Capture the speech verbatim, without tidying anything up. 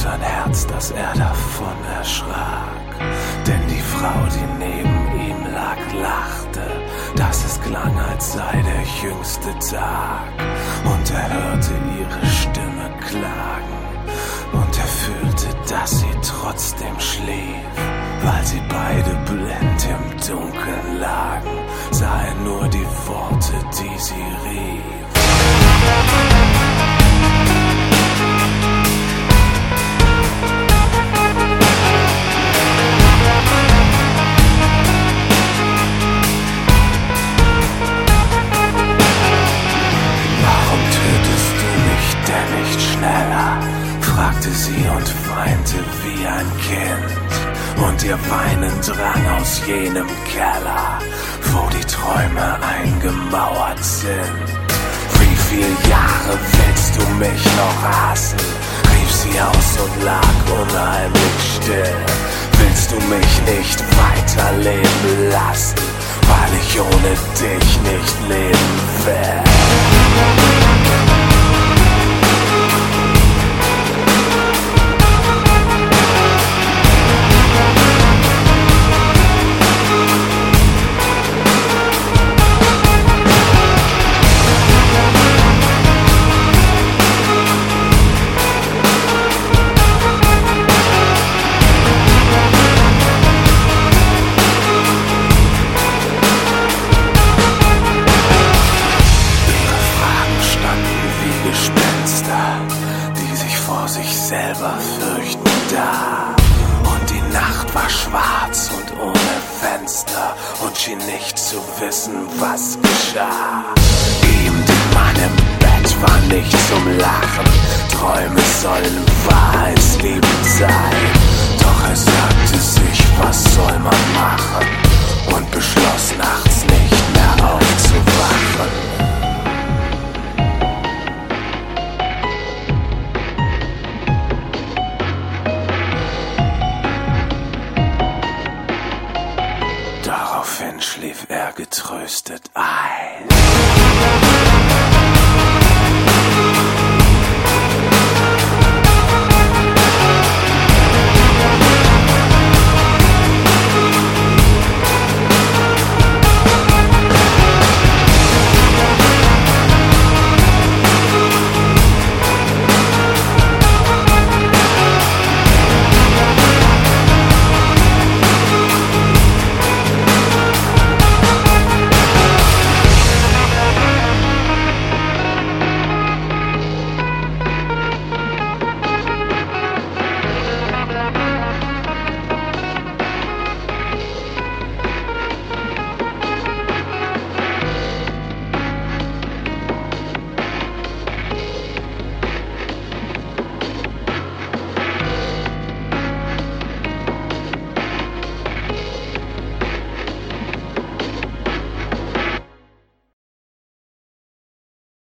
sein Herz, dass er davon erschrak. Denn die Frau, die neben ihm lag, lachte, dass es klang, als sei der jüngste Tag. Und er hörte ihre Stimme klagen, und er fühlte, dass sie trotzdem schlief. Weil sie beide blind im Dunkeln lagen, sah er nur die Worte, die sie rief. Warum tötest du mich denn nicht schneller? Fragte sie und weinte wie ein Kind. Und ihr Weinen drang aus jenem Keller, wo die Träume eingemauert sind. Wie viel Jahre willst du mich noch hassen? Rief sie aus und lag unheimlich still. Willst du mich nicht weiterleben lassen, weil ich ohne dich nicht leben will? Selber fürchten da. Und die Nacht war schwarz und ohne Fenster und schien nicht zu wissen, was geschah. Ihm, dem Mann im Bett, war nicht zum Lachen. Träume sollen wahrheitsliebend sein. Doch er sagte sich, was soll man machen? Und beschloss nachts nicht mehr aufzuwachen.